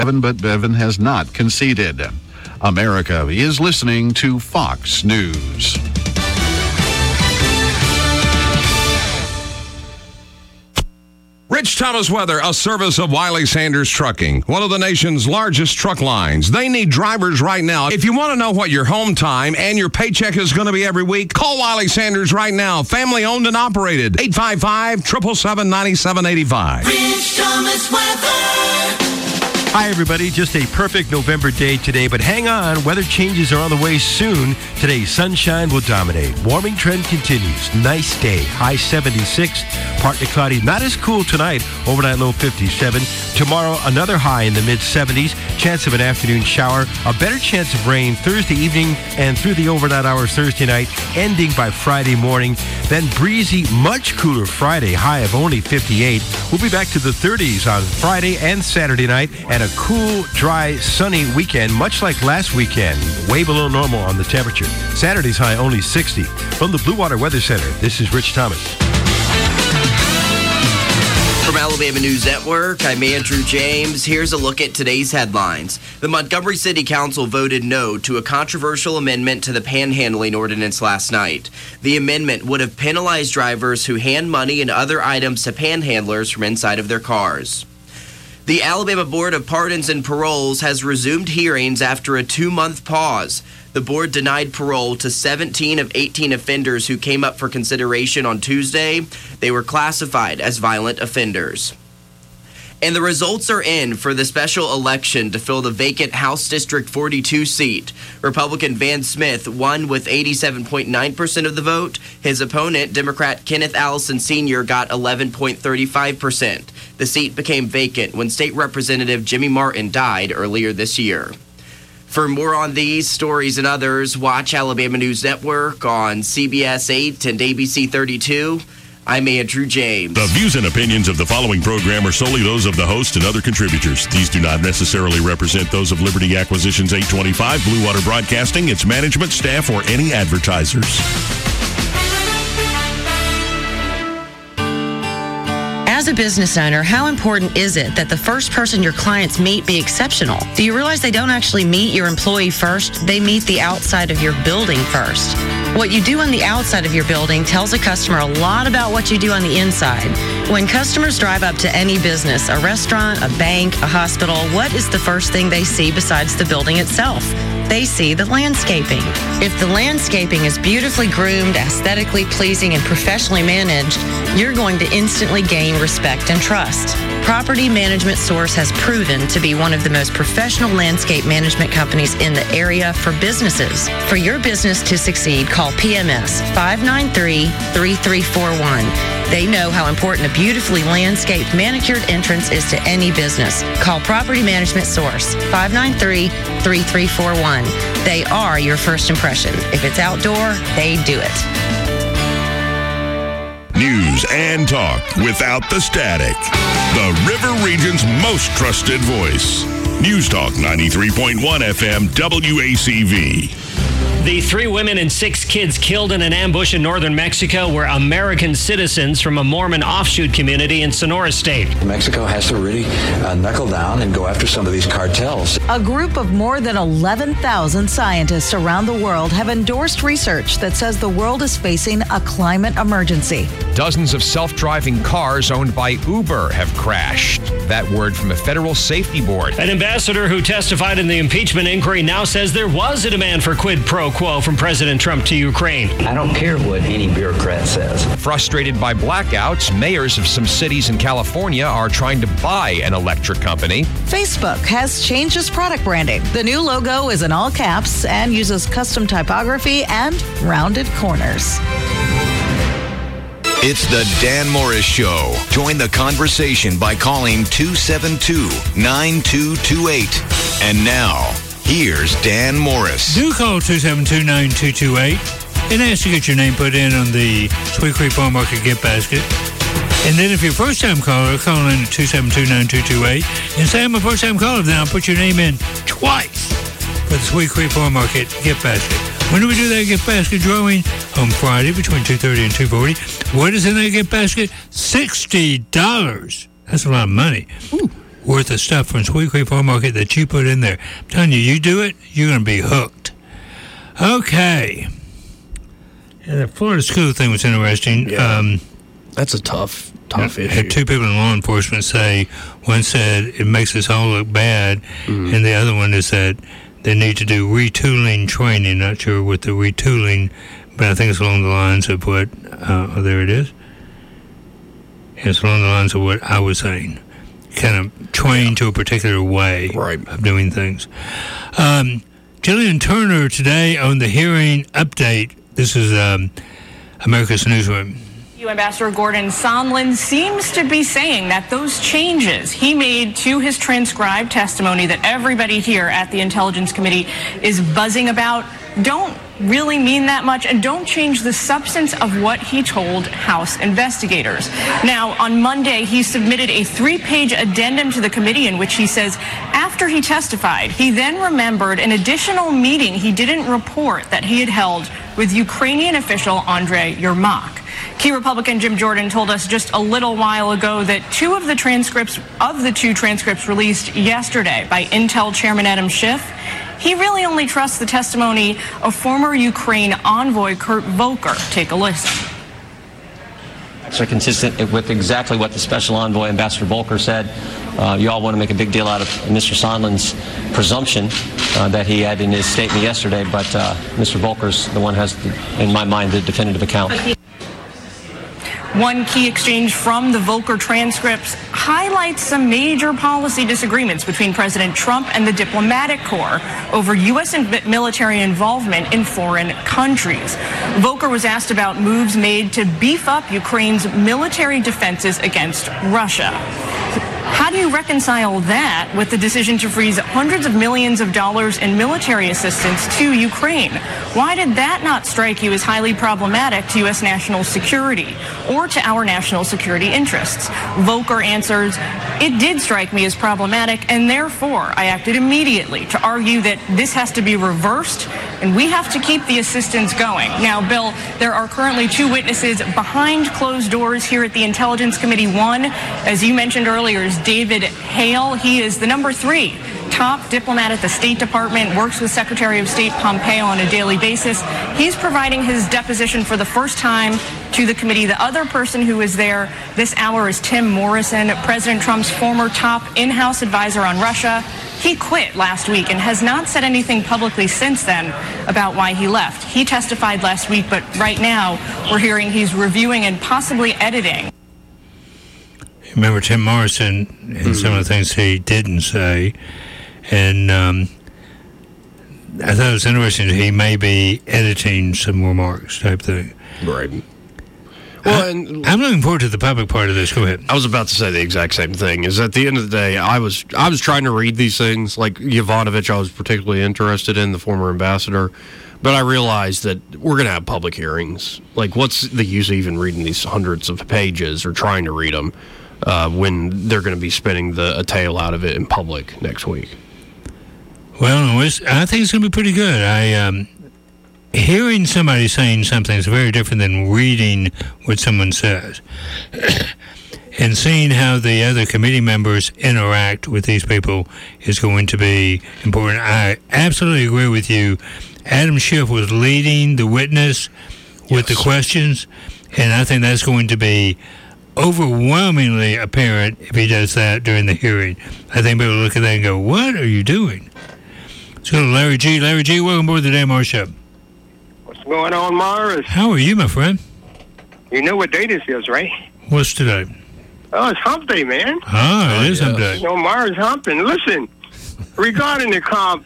but Bevin has not conceded. America is listening to Fox News. Rich Thomas Weather, a service of Wiley Sanders Trucking, one of the nation's largest truck lines. They need drivers right now. If you want to know what your home time and your paycheck is going to be every week, call Wiley Sanders right now. Family owned and operated. 855-777-9785. Rich Thomas Weather. Hi, everybody. Just a perfect November day today, but hang on. Weather changes are on the way soon. Today, sunshine will dominate. Warming trend continues. Nice day. High 76. Partly cloudy. Not as cool tonight. Overnight low 57. Tomorrow, another high in the mid-70s. Chance of an afternoon shower. A better chance of rain Thursday evening and through the overnight hours Thursday night, ending by Friday morning. Then breezy, much cooler Friday. High of only 58. We'll be back to the 30s on Friday and Saturday night. And a cool, dry, sunny weekend, much like last weekend, way below normal on the temperature. Saturday's high only 60. From the Blue Water Weather Center, this is Rich Thomas. From Alabama News Network, I'm Andrew James. Here's a look at today's headlines. The Montgomery City Council voted no to a controversial amendment to the panhandling ordinance last night. The amendment would have penalized drivers who hand money and other items to panhandlers from inside of their cars. The Alabama Board of Pardons and Paroles has resumed hearings after a 2-month pause. The board denied parole to 17 of 18 offenders who came up for consideration on Tuesday. They were classified as violent offenders. And the results are in for the special election to fill the vacant House District 42 seat. Republican Van Smith won with 87.9% of the vote. His opponent, Democrat Kenneth Allison Sr., got 11.35%. The seat became vacant when State Representative Jimmy Martin died earlier this year. For more on these stories and others, watch Alabama News Network on CBS 8 and ABC 32. I'm Andrew James. The views and opinions of the following program are solely those of the host and other contributors. These do not necessarily represent those of Liberty Acquisitions 825, Blue Water Broadcasting, its management, staff, or any advertisers. As a business owner, how important is it that the first person your clients meet be exceptional? Do you realize they don't actually meet your employee first? They meet the outside of your building first. What you do on the outside of your building tells a customer a lot about what you do on the inside. When customers drive up to any business, a restaurant, a bank, a hospital, what is the first thing they see besides the building itself? They see the landscaping. If the landscaping is beautifully groomed, aesthetically pleasing, and professionally managed, you're going to instantly gain respect and trust. Property Management Source has proven to be one of the most professional landscape management companies in the area for businesses. For your business to succeed, call PMS 593-3341. They know how important a beautifully landscaped, manicured entrance is to any business. Call Property Management Source 593-3341. They are your first impression. If it's outdoor, they do it. News and talk without the static. The River Region's most trusted voice. News Talk 93.1 FM WACV. The 3 women and 6 kids killed in an ambush in northern Mexico were American citizens from a Mormon offshoot community in Sonora State. Mexico has to really knuckle down and go after some of these cartels. A group of more than 11,000 scientists around the world have endorsed research that says the world is facing a climate emergency. Dozens of self-driving cars owned by Uber have crashed. That word from the Federal Safety Board. An ambassador who testified in the impeachment inquiry now says there was a demand for quid pro quo from President Trump to Ukraine. I don't care what any bureaucrat says. Frustrated by blackouts, mayors of some cities in California are trying to buy an electric company. Facebook has changed its product branding. The new logo is in all caps and uses custom typography and rounded corners. It's the Dan Morris Show. Join the conversation by calling 272-9228. And now, here's Dan Morris. Do call 272-9228 and ask to get your name put in on the Sweet Creek Farm Market gift basket. And then if you're a first-time caller, call in at 272-9228 and say, I'm a first-time caller. Then I'll put your name in twice for the Sweet Creek Farm Market gift basket. When do we do that gift basket drawing? On Friday between 2:30 and 2:40. What is in that gift basket? $60. That's a lot of money. Ooh. worth of stuff from Sweet Creek Farm Market that you put in there. I'm telling you, you do it, you're going to be hooked. Okay. Yeah, the Florida school thing was interesting. Yeah. That's a tough issue. Had two people in law enforcement say, one said it makes us all look bad, and the other one is that they need to do retooling training. Not sure what the retooling, but I think it's along the lines of what, there it is. It's along the lines of what I was saying. Kind of trained to a particular way of doing things. Jillian Turner today on the hearing update. This is America's Newsroom. Ambassador Gordon Sondland seems to be saying that those changes he made to his transcribed testimony that everybody here at the Intelligence Committee is buzzing about don't really mean that much and don't change the substance of what he told House investigators. Now, on Monday, he submitted a 3-page addendum to the committee in which he says after he testified, he then remembered an additional meeting he didn't report that he had held with Ukrainian official Andrei Yermak. Key Republican Jim Jordan told us just a little while ago that two transcripts released yesterday by Intel Chairman Adam Schiff, he really only trusts the testimony of former Ukraine envoy Kurt Volker. Take a listen. Are consistent with exactly what the special envoy, Ambassador Volker, said. You all want to make a big deal out of Mr. Sondland's presumption that he had in his statement yesterday, but Mr. Volker's the one who has, in my mind, the definitive account. One key exchange from the Volker transcripts highlights some major policy disagreements between President Trump and the diplomatic corps over U.S. military involvement in foreign countries. Volker was asked about moves made to beef up Ukraine's military defenses against Russia. How do you reconcile that with the decision to freeze hundreds of millions of dollars in military assistance to Ukraine? Why did that not strike you as highly problematic to U.S. national security or to our national security interests? Volker answers, it did strike me as problematic, and therefore I acted immediately to argue that this has to be reversed and we have to keep the assistance going. Now, Bill, there are currently two witnesses behind closed doors here at the Intelligence Committee. One, as you mentioned earlier, is David Hale. He is the number 3 top diplomat at the State Department, works with Secretary of State Pompeo on a daily basis. He's providing his deposition for the first time to the committee. The other person who is there this hour is Tim Morrison, President Trump's former top in-house advisor on Russia. He quit last week and has not said anything publicly since then about why he left. He testified last week, but right now we're hearing he's reviewing and possibly editing. Remember Tim Morrison and some of the things he didn't say. And I thought it was interesting that he may be editing some remarks type thing. Right. Well, I'm looking forward to the public part of this. Go ahead. I was about to say the exact same thing. Is at the end of the day, I was trying to read these things. Like Yovanovitch, I was particularly interested in, the former ambassador. But I realized that we're going to have public hearings. Like, what's the use of even reading these hundreds of pages or trying to read them when they're going to be spinning a tale out of it in public next week? Well, I think it's going to be pretty good. Hearing somebody saying something is very different than reading what someone says. And seeing how the other committee members interact with these people is going to be important. I absolutely agree with you. Adam Schiff was leading the witness with the questions, and I think that's going to be overwhelmingly apparent if he does that during the hearing. I think people look at that and go, what are you doing? Let's go to Larry G. Larry G., welcome aboard the Dan Marr Show. What's going on, Morris? How are you, my friend? You know what day this is, right? What's today? Oh, it's hump day, man. Oh, it is hump day. You know, Morris humping. Listen, regarding the comp,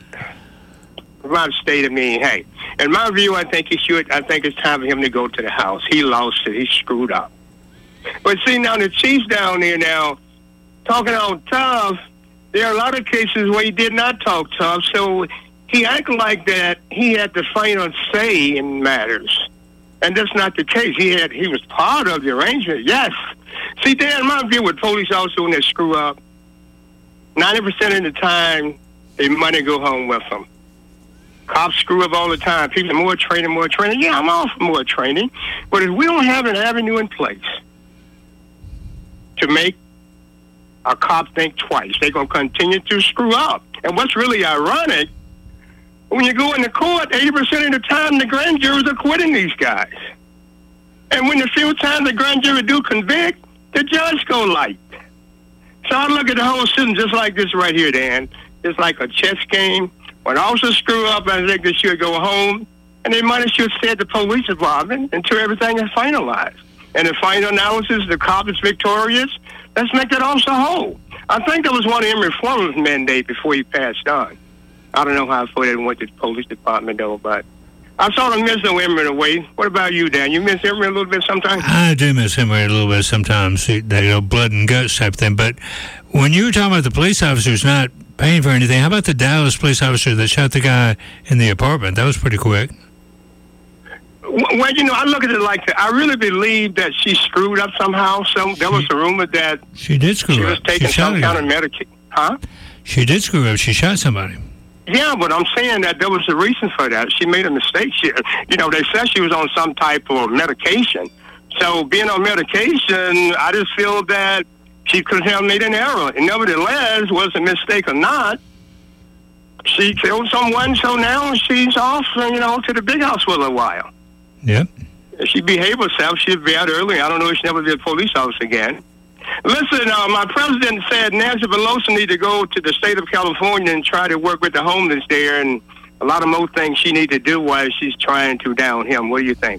my state of me, hey, in my view, I think it's time for him to go to the House. He lost it. He screwed up. But see, now the Chiefs down there now, talking all tough, there are a lot of cases where he did not talk tough, so he acted like that he had the final say in matters. And that's not the case. He was part of the arrangement, yes. See, Dan, in my view, with police officers when they screw up, 90% of the time, their money go home with them. Cops screw up all the time. People say, more training. Yeah, I'm all for more training. But if we don't have an avenue in place to make a cop think twice. They're going to continue to screw up. And what's really ironic, when you go into court, 80% of the time the grand juries are acquitting these guys. And when the few times the grand jury do convict, the judge go light. So I look at the whole system just like this right here, Dan. It's like a chess game. When officers screw up, I think they should go home, and they might have should stay at the police department until everything is finalized. And the final analysis, the cop is victorious. Let's make that officer whole. I think that was one of Emory Forman's mandate before he passed on. I don't know how far they went to the police department, though, but I sort of miss Emory in a way. What about you, Dan? You miss Emory a little bit sometimes? I do miss Emory a little bit sometimes, blood and guts type thing. But when you were talking about the police officers not paying for anything, how about the Dallas police officer that shot the guy in the apartment? That was pretty quick. Well, I look at it like that. I really believe that she screwed up somehow. There was a rumor that she did screw up. She was taking some kind of medication. Huh? She did screw up. She shot somebody. Yeah, but I'm saying that there was a reason for that. She made a mistake. They said she was on some type of medication. So being on medication, I just feel that she could have made an error. And nevertheless, was it a mistake or not, she killed someone, so now she's off, to the big house for a little while. Yep. If she behaved herself, she'd be out early. I don't know if she'll never be a police officer again. Listen, my president said Nancy Pelosi need to go to the state of California and try to work with the homeless there, and a lot of more things she need to do while she's trying to down him. What do you think?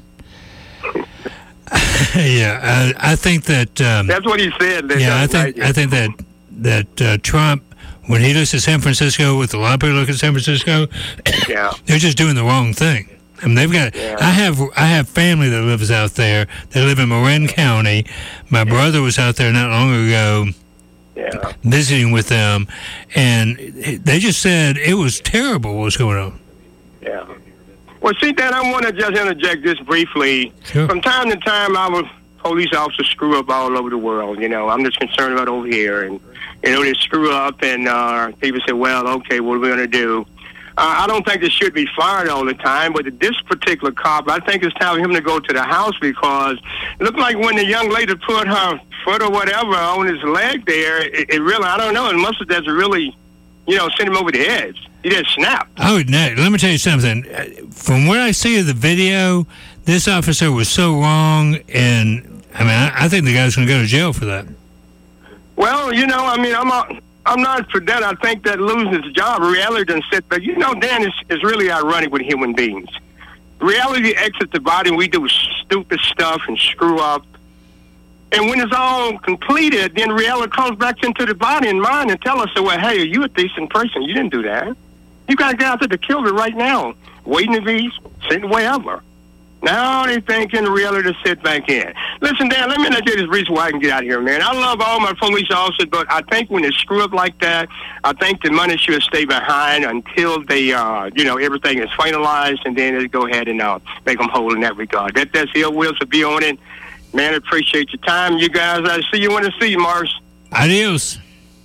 Yeah, I think that... that's what he said. I think that Trump, when he looks at San Francisco, with a lot of people look at San Francisco, they're just doing the wrong thing. I mean, they've got. Yeah. I have family that lives out there. They live in Marin County. My brother was out there not long ago, visiting with them, and they just said it was terrible what was going on. Yeah. Well, see, Dan, I want to just interject this briefly. Sure. From time to time, our police officers screw up all over the world. I'm just concerned about over here, and they screw up, and people say, "Well, okay, what are we going to do?" I don't think they should be fired all the time, but this particular cop, I think it's time for him to go to the house, because it looked like when the young lady put her foot or whatever on his leg there, it really, I don't know, it must have just really, sent him over the edge. He just snapped. Oh, no, let me tell you something. From what I see of the video, this officer was so wrong, and, I think the guy's going to go to jail for that. Well, I'm not for that. I think that losing his job, reality doesn't sit. But Dan, is really ironic with human beings. Reality exits the body, and we do stupid stuff and screw up. And when it's all completed, then reality comes back into the body and mind and tell us, well, hey, are you a decent person? You didn't do that. You got to get out there to kill it right now. Waiting to be sitting wherever. Now they think in reality to sit back in. Listen, Dan, let me tell you this reason why I can get out of here, man. I love all my police officers, but I think when they screw up like that, I think the money should stay behind until they, everything is finalized, and then they go ahead and make them whole in that regard. That's the wheels to be on it. Man, I appreciate your time, you guys. I see you when I see you, Mars. Adios.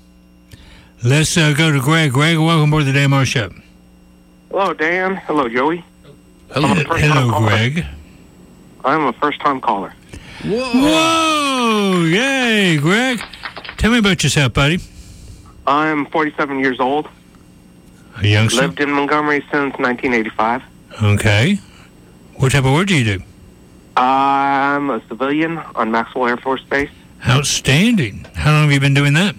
Let's go to Greg. Greg, welcome aboard the Dan Mars Show. Hello, Dan. Hello, Joey. Hello, Greg. I'm a first-time caller. Whoa! Yay, Greg. Tell me about yourself, buddy. I'm 47 years old. A youngster? Lived in Montgomery since 1985. Okay. What type of work do you do? I'm a civilian on Maxwell Air Force Base. Outstanding. How long have you been doing that?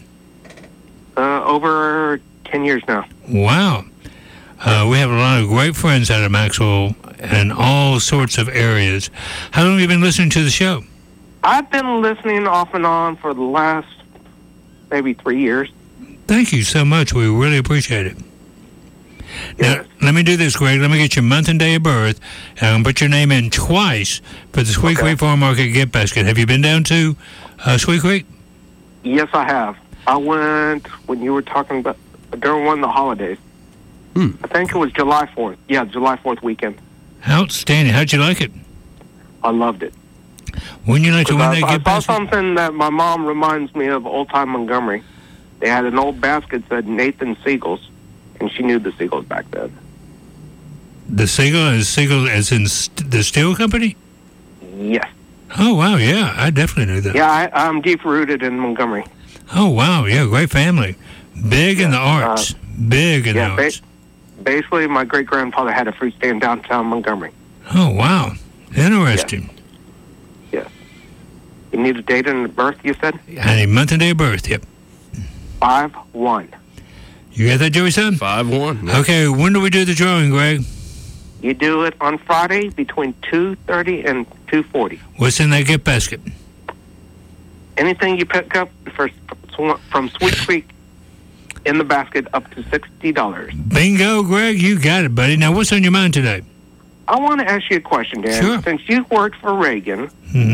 Over 10 years now. Wow. We have a lot of great friends out of Maxwell in all sorts of areas. How long have you been listening to the show? I've been listening off and on for the last maybe 3 years. Thank you so much. We really appreciate it. Yes. Now, let me do this, Greg. Let me get your month and day of birth, and I'm going to put your name in twice for the Sweet Creek Farm Market gift basket. Have you been down to Sweet Creek? Yes, I have. I went when you were talking about during one of the holidays. I think it was July 4th. Yeah, July 4th weekend. Outstanding. How'd you like it? I loved it. Wouldn't you like to win that gift I basket? saw something that my mom reminds me of old-time Montgomery. They had an old basket that said Nathan Seagulls, and she knew the Seagulls back then. The Seagull as in the steel company? Yes. Oh, wow, yeah. I definitely knew that. Yeah, I'm deep-rooted in Montgomery. Oh, wow. Yeah, great family. Big in the arts. Big in the arts. Basically, my great-grandfather had a fruit stand downtown Montgomery. Oh, wow. Interesting. Yes. You need a date and birth, you said? I need month and day of birth, yep. 5/1. You got that, Joey, son? 5/1. Yeah. Okay, when do we do the drawing, Greg? You do it on Friday between 2:30 and 2:40. What's in that gift basket? Anything you pick up from Sweet Creek in the basket up to $60. Bingo, Greg. You got it, buddy. Now, what's on your mind today? I want to ask you a question, Dan. Sure. Since you worked for Reagan,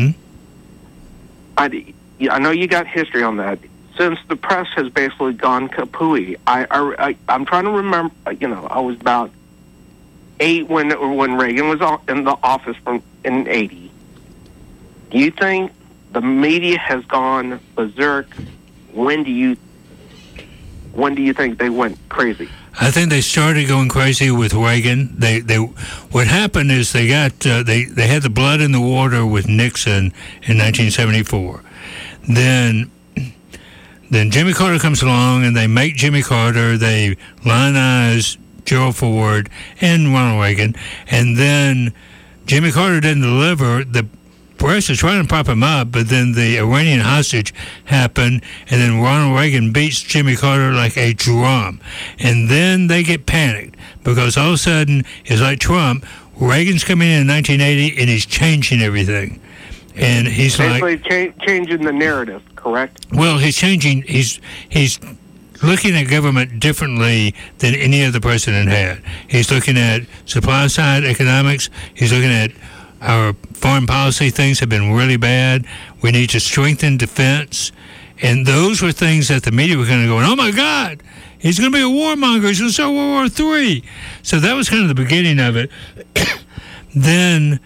I know you got history on that. Since the press has basically gone kapooey, I'm trying to remember. I was about 8 when Reagan was in the office in 80. Do you think the media has gone berserk? When do you think they went crazy? I think they started going crazy with Reagan. What happened is they got they had the blood in the water with Nixon in 1974. Then Jimmy Carter comes along and they make Jimmy Carter. They lionize Gerald Ford and Ronald Reagan, and then Jimmy Carter didn't deliver. The press is trying to prop him up, but then the Iranian hostage happened, and then Ronald Reagan beats Jimmy Carter like a drum. And then they get panicked because all of a sudden, it's like Trump. Reagan's coming in 1980, and he's changing everything. And he's basically changing the narrative, correct? Well, he's changing. He's looking at government differently than any other president had. He's looking at supply side economics. He's looking at our foreign policy. Things have been really bad. We need to strengthen defense. And those were things that the media were kind of going, oh, my God, he's going to be a warmonger. He's going to start World War III. So that was kind of the beginning of it. Then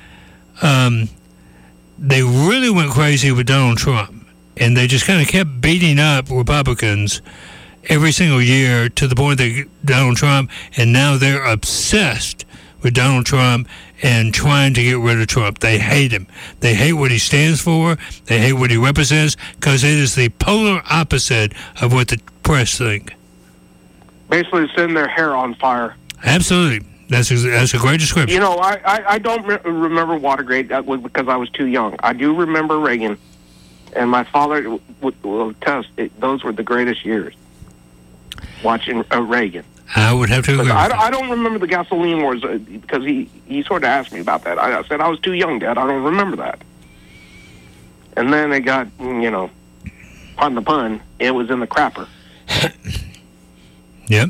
they really went crazy with Donald Trump. And they just kind of kept beating up Republicans every single year to the point that Donald Trump, and now they're obsessed with Donald Trump and trying to get rid of Trump. They hate him. They hate what he stands for. They hate what he represents because it is the polar opposite of what the press think. Basically, setting their hair on fire. Absolutely. That's a great description. You know, I don't remember Watergate because I was too young. I do remember Reagan, and my father will attest those were the greatest years watching Reagan. I would have to agree. I don't remember the gasoline wars because he sort of asked me about that. I said I was too young, Dad. I don't remember that. And then it got, pardon the pun, it was in the crapper. Yep.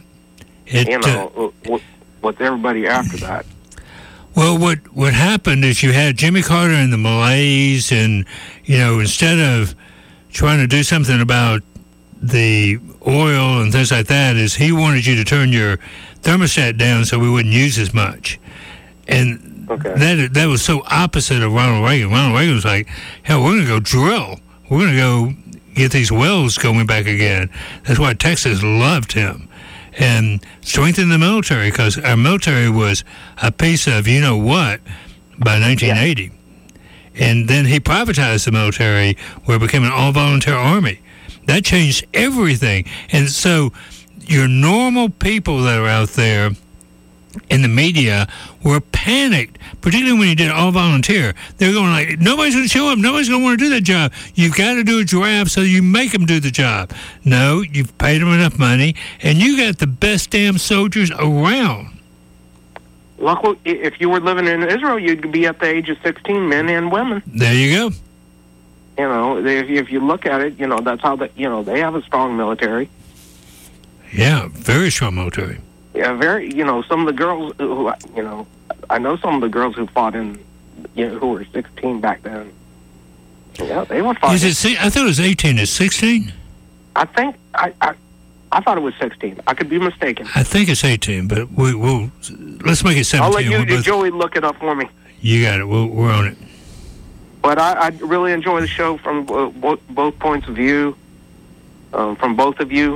With everybody after that. Well, what happened is you had Jimmy Carter and the Malays, and instead of trying to do something about the oil and things like that, is he wanted you to turn your thermostat down so we wouldn't use as much. And that was so opposite of Ronald Reagan. Ronald Reagan was like, hell, we're going to go drill. We're going to go get these wells going back again. That's why Texas loved him. And strengthen the military, because our military was a piece of you-know-what by 1980. Yeah. And then he privatized the military where it became an all-volunteer army. That changed everything. And so your normal people that are out there in the media were panicked, particularly when you did all volunteer. They're going like, nobody's going to show up. Nobody's going to want to do that job. You've got to do a draft so you make them do the job. No, you've paid them enough money, and you got the best damn soldiers around. Look, if you were living in Israel, you'd be at the age of 16, men and women. There you go. If you look at it, that's how they have a strong military. Yeah, very strong military. Yeah, very. Some of the girls who, I know some of the girls who fought in, who were 16 back then. Yeah, they were fighting. Is it? I thought it was 18. It's 16. I think I thought it was 16. I could be mistaken. I think it's 18, but we'll let's make it 17. I'll let you, Joey, look it up for me. You got it. We're on it. But I really enjoy the show from both points of view, from both of you.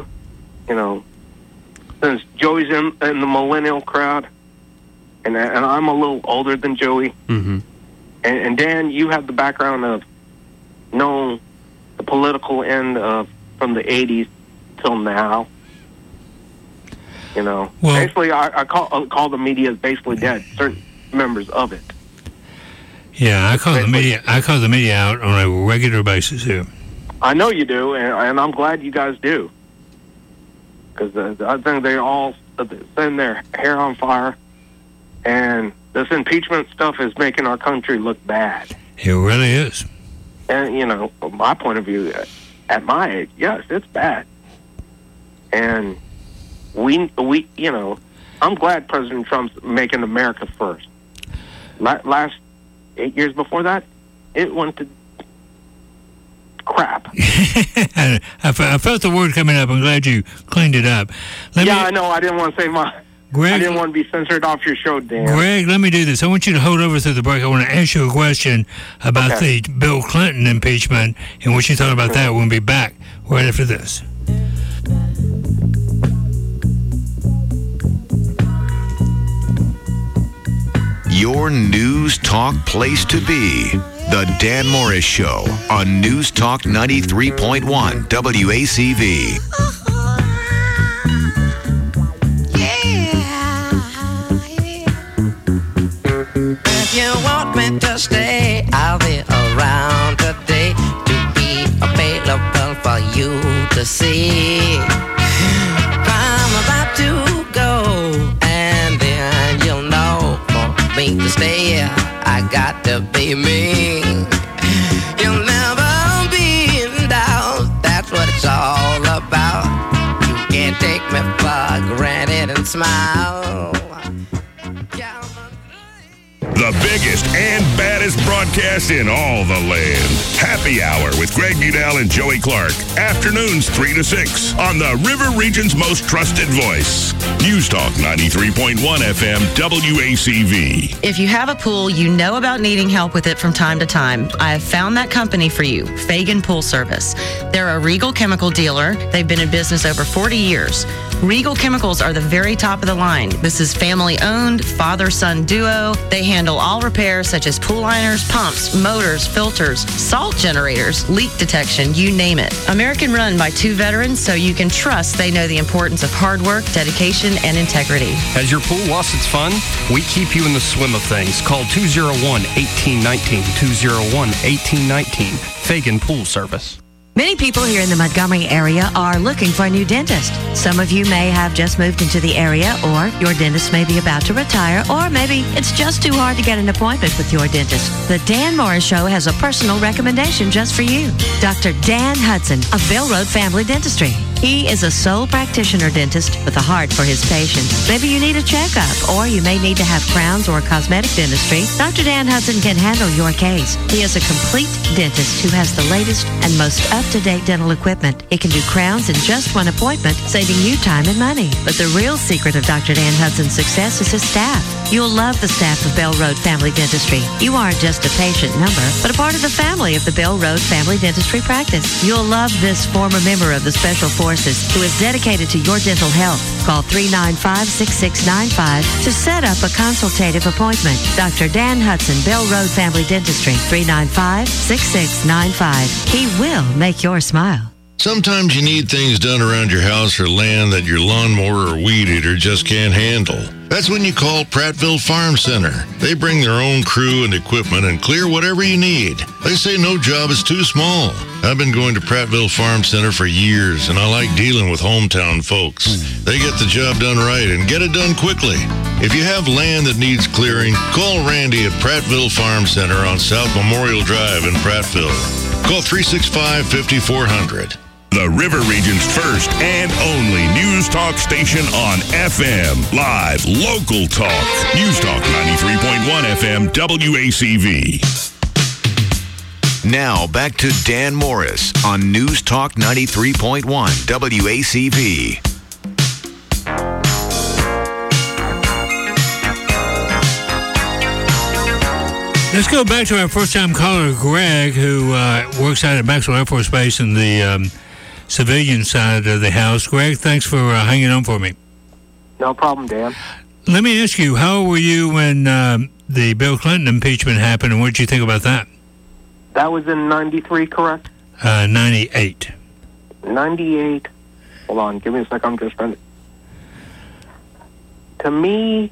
Since Joey's in the millennial crowd, and I'm a little older than Joey. Mm-hmm. And Dan, you have the background of knowing the political end of from the 80s till now. You know, Well- basically, I call the media basically dead. Certain members of it. Yeah, I call the media out on a regular basis here. I know you do, and I'm glad you guys do. Because I think they all send their hair on fire, and this impeachment stuff is making our country look bad. It really is. And, you know, from my point of view, at my age, yes, it's bad. And we you know, I'm glad President Trump's making America first. Last 8 years before that, it went to crap. I felt the word coming up. I'm glad you cleaned it up. I know. I didn't want to say I didn't want to be censored off your show, Dan. Greg, let me do this. I want you to hold over through the break. I want to ask you a question about the Bill Clinton impeachment and what you thought about that. We'll be back right after this. Your News Talk place to be. The Dan Morris Show on News Talk 93.1 WACV. If you want me to stay, I'll be around today to be available for you to see. I'm about to go, and then you'll know for me to stay, I got to be me. You'll never be in doubt, that's what it's all about. You can't take me for granted and smile. The biggest and baddest broadcast in all the land. Happy Hour with Greg Budell and Joey Clark. Afternoons 3 to 6 on the River Region's most trusted voice. News Talk 93.1 FM WACV. If you have a pool, you know about needing help with it from time to time. I have found that company for you, Fagan Pool Service. They're a Regal chemical dealer. They've been in business over 40 years. Regal Chemicals are the very top of the line. This is family-owned, father-son duo. They handle all repairs such as pool liners, pumps, motors, filters, salt generators, leak detection, you name it. American run by 2 veterans, so you can trust they know the importance of hard work, dedication, and integrity. Has your pool lost its fun? We keep you in the swim of things. Call 201-1819, 201-1819, Fagan Pool Service. Many people here in the Montgomery area are looking for a new dentist. Some of you may have just moved into the area, or your dentist may be about to retire, or maybe it's just too hard to get an appointment with your dentist. The Dan Morris Show has a personal recommendation just for you. Dr. Dan Hudson of Bell Road Family Dentistry. He is a sole practitioner dentist with a heart for his patients. Maybe you need a checkup, or you may need to have crowns or cosmetic dentistry. Dr. Dan Hudson can handle your case. He is a complete dentist who has the latest and most up-to-date dental equipment. He can do crowns in just one appointment, saving you time and money. But the real secret of Dr. Dan Hudson's success is his staff. You'll love the staff of Bell Road Family Dentistry. You aren't just a patient number, but a part of the family of the Bell Road Family Dentistry practice. You'll love this former member of the Special Forces who is dedicated to your dental health. Call 395-6695 to set up a consultative appointment. Dr. Dan Hudson, Bell Road Family Dentistry, 395-6695. He will make your smile. Sometimes you need things done around your house or land that your lawnmower or weed eater just can't handle. That's when you call Prattville Farm Center. They bring their own crew and equipment and clear whatever you need. They say no job is too small. I've been going to Prattville Farm Center for years, and I like dealing with hometown folks. They get the job done right and get it done quickly. If you have land that needs clearing, call Randy at Prattville Farm Center on South Memorial Drive in Prattville. Call 365-5400. The River Region's first and only news talk station on FM. Live, local talk. News Talk 93.1 FM WACV. Now back to Dan Morris on News Talk 93.1 WACV. Let's go back to our first-time caller, Greg, who works out at Maxwell Air Force Base in the civilian side of the house. Greg, thanks for hanging on for me. No problem, Dan. Let me ask you, how old were you when the Bill Clinton impeachment happened, and what did you think about that? That was in 93, correct? 98. 98. Hold on, give me a second. I'm just trying to me,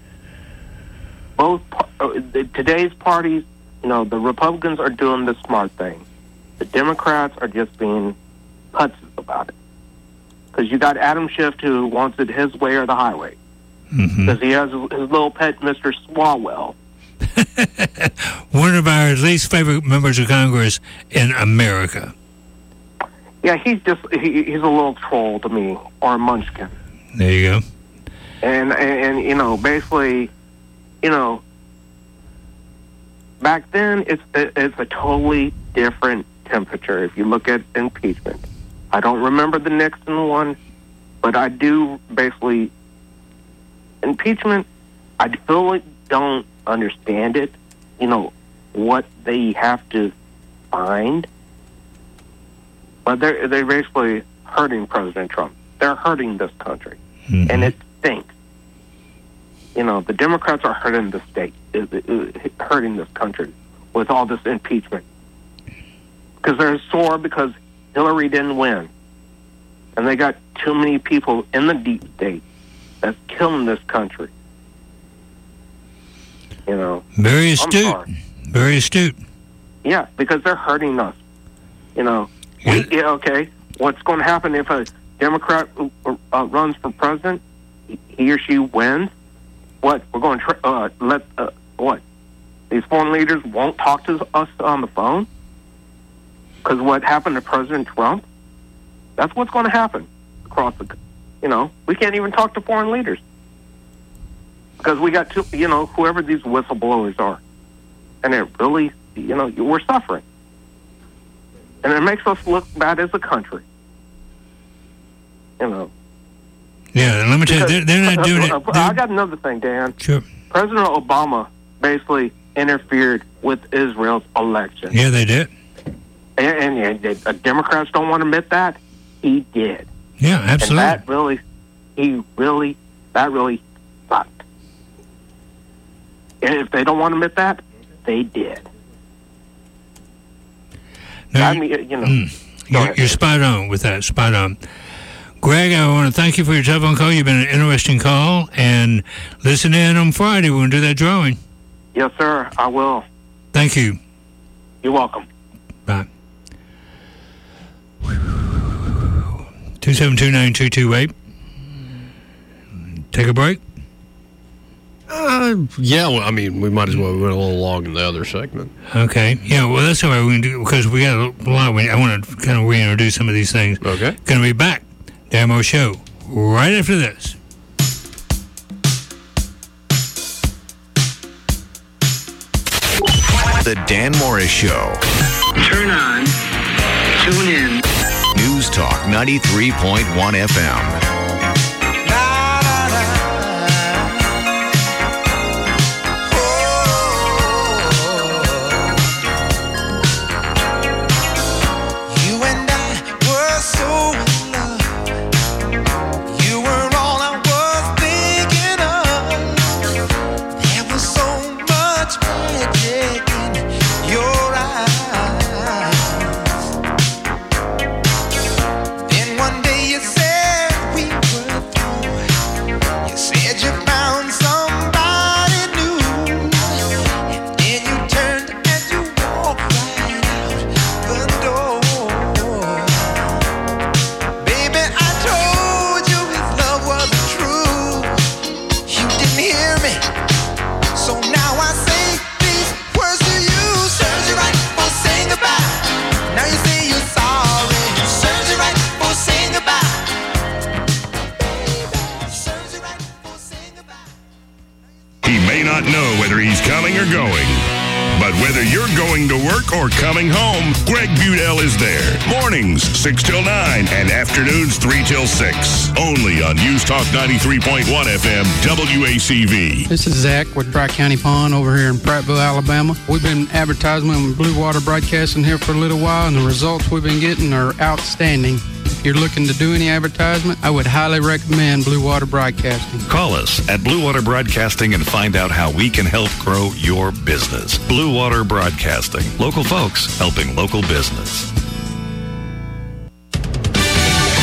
today's parties, the Republicans are doing the smart thing. The Democrats are just being putzes about it. Because you got Adam Schiff who wants it his way or the highway. Because he has his little pet, Mr. Swalwell. One of our least favorite members of Congress in America. Yeah, he's a little troll to me, or a munchkin. There you go. And basically, back then it's a totally different temperature. If you look at impeachment, I don't remember the Nixon one, but I do basically impeachment. I really don't understand it. What they have to find, but they're basically hurting President Trump. They're hurting this country, and it stinks. The Democrats are hurting the state, hurting this country with all this impeachment. Because they're sore because Hillary didn't win. And they got too many people in the deep state that's killing this country. Very astute. Very astute. Yeah, because they're hurting us. Okay, what's going to happen if a Democrat runs for president? He or she wins? What? We're going to what? These foreign leaders won't talk to us on the phone? Because what happened to President Trump? That's what's going to happen across the... we can't even talk to foreign leaders. Because we got whoever these whistleblowers are. And it really, we're suffering. And it makes us look bad as a country. Yeah, let me tell you, they're not doing it. I got another thing, Dan. Sure. President Obama basically interfered with Israel's election. Yeah, they did. And Democrats don't want to admit that. He did. Yeah, absolutely. And that really sucked. And if they don't want to admit that, they did. Now, you're spot on with that. Spot on. Greg, I want to thank you for your telephone call. You've been an interesting call. And listen in on Friday. We're going to do that drawing. Yes, sir. I will. Thank you. You're welcome. Bye. 272-9228. Take a break? Yeah, well, we might as well went a little long in the other segment. Okay. Yeah, well, that's all right. We can do, because we got a lot. I want to kind of reintroduce some of these things. Okay. Going to be back. Dan Morris Show right after this. The Dan Morris Show. Turn on. Tune in. News Talk 93.1 FM. Or coming home, Greg Budell is there. Mornings, 6 till 9, and afternoons, 3 till 6. Only on News Talk 93.1 FM, WACV. This is Zach with Dry County Pond over here in Prattville, Alabama. We've been advertising on Blue Water Broadcasting here for a little while, and the results we've been getting are outstanding. If you're looking to do any advertisement, I would highly recommend Blue Water Broadcasting. Call us at Blue Water Broadcasting and find out how we can help grow your business. Blue Water Broadcasting. Local folks helping local business.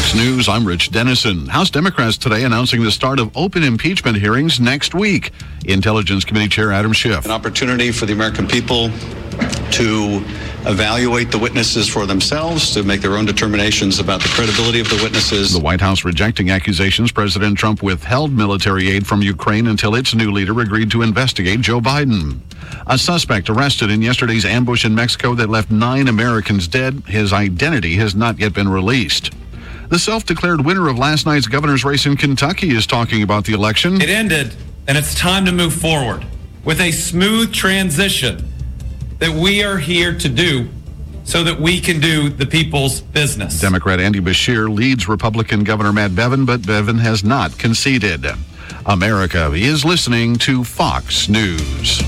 Fox News, I'm Rich Dennison. House Democrats today announcing the start of open impeachment hearings next week. Intelligence Committee Chair Adam Schiff. An opportunity for the American people to evaluate the witnesses for themselves, to make their own determinations about the credibility of the witnesses. The White House rejecting accusations President Trump withheld military aid from Ukraine until its new leader agreed to investigate Joe Biden. A suspect arrested in yesterday's ambush in Mexico that left 9 Americans dead. His identity has not yet been released. The self-declared winner of last night's governor's race in Kentucky is talking about the election. It ended, and it's time to move forward with a smooth transition that we are here to do so that we can do the people's business. Democrat Andy Beshear leads Republican Governor Matt Bevin, but Bevin has not conceded. America is listening to Fox News.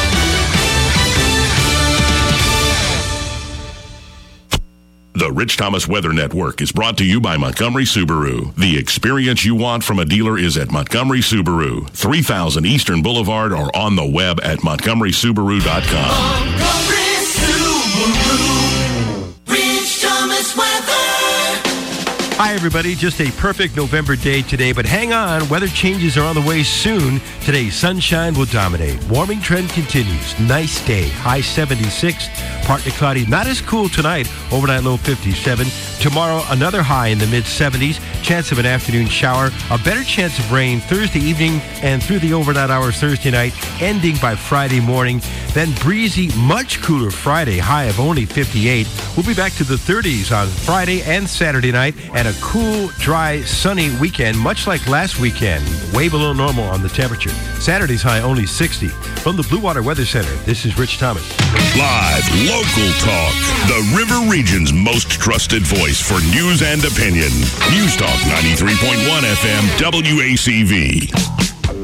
The Rich Thomas Weather Network is brought to you by Montgomery Subaru. The experience you want from a dealer is at Montgomery Subaru, 3000 Eastern Boulevard, or on the web at montgomerysubaru.com. Montgomery Subaru, Rich Thomas Weather. Hi, everybody. Just a perfect November day today, but hang on. Weather changes are on the way soon. Today, sunshine will dominate. Warming trend continues. Nice day. High 76. Partly cloudy. Not as cool tonight. Overnight low 57. Tomorrow, another high in the mid-70s. Chance of an afternoon shower. A better chance of rain Thursday evening and through the overnight hours Thursday night, ending by Friday morning. Then breezy, much cooler Friday. High of only 58. We'll be back to the 30s on Friday and Saturday night, and a cool, dry, sunny weekend, much like last weekend. Way below normal on the temperature. Saturday's high only 60. From the Blue Water Weather Center, this is Rich Thomas. Live, local talk. The River Region's most trusted voice for news and opinion. News Talk 93.1 FM WACV.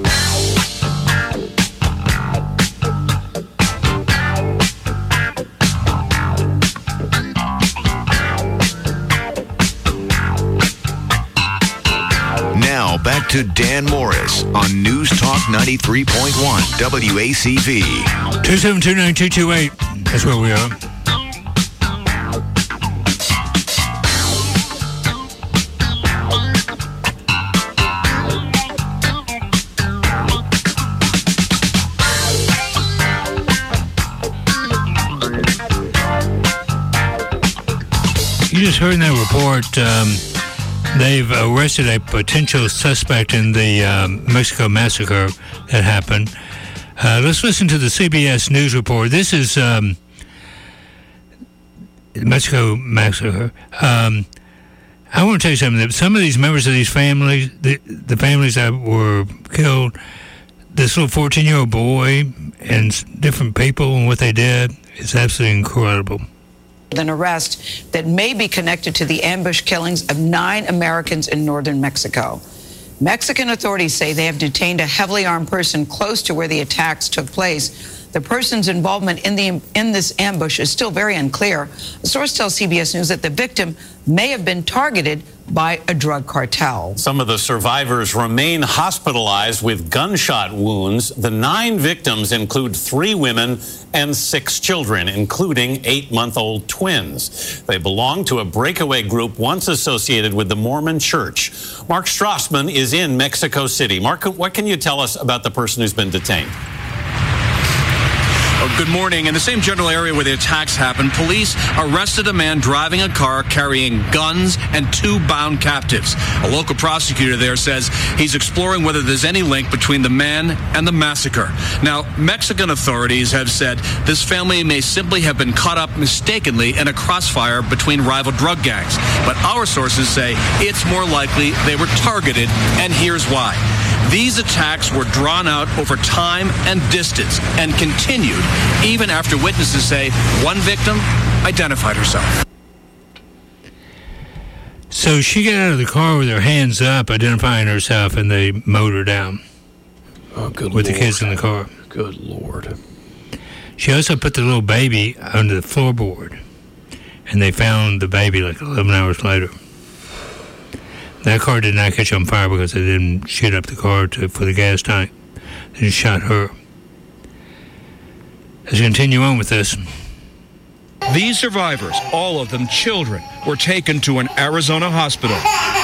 Now back to Dan Morris on News Talk 93.1 WACV. 2729228. That's where we are. You just heard in that report, they've arrested a potential suspect in the Mexico massacre that happened. Let's listen to the CBS News report. This is Mexico massacre. I want to tell you something. That some of these members of these families, the families that were killed, this little 14-year-old boy and different people and what they did is absolutely incredible. An arrest that may be connected to the ambush killings of 9 Americans in northern Mexico. Mexican authorities say they have detained a heavily armed person close to where the attacks took place. The person's involvement in this ambush is still very unclear. A source tells CBS News that the victim may have been targeted by a drug cartel. Some of the survivors remain hospitalized with gunshot wounds. The 9 victims include 3 women and 6 children, including 8-month-old twins. They belong to a breakaway group once associated with the Mormon Church. Mark Strassman is in Mexico City. Mark, what can you tell us about the person who's been detained? Good morning. In the same general area where the attacks happened, police arrested a man driving a car carrying guns and 2 bound captives. A local prosecutor there says he's exploring whether there's any link between the man and the massacre. Now, Mexican authorities have said this family may simply have been caught up mistakenly in a crossfire between rival drug gangs. But our sources say it's more likely they were targeted, and here's why. These attacks were drawn out over time and distance and continued even after witnesses say one victim identified herself. So she got out of the car with her hands up, identifying herself, and they mowed her down. Oh, good with Lord. The kids in the car. Good Lord. She also put the little baby under the floorboard, and they found the baby like 11 hours later. That car did not catch on fire because they didn't shoot up the car for the gas tank. They just shot her. Let's continue on with this. These survivors, all of them children, were taken to an Arizona hospital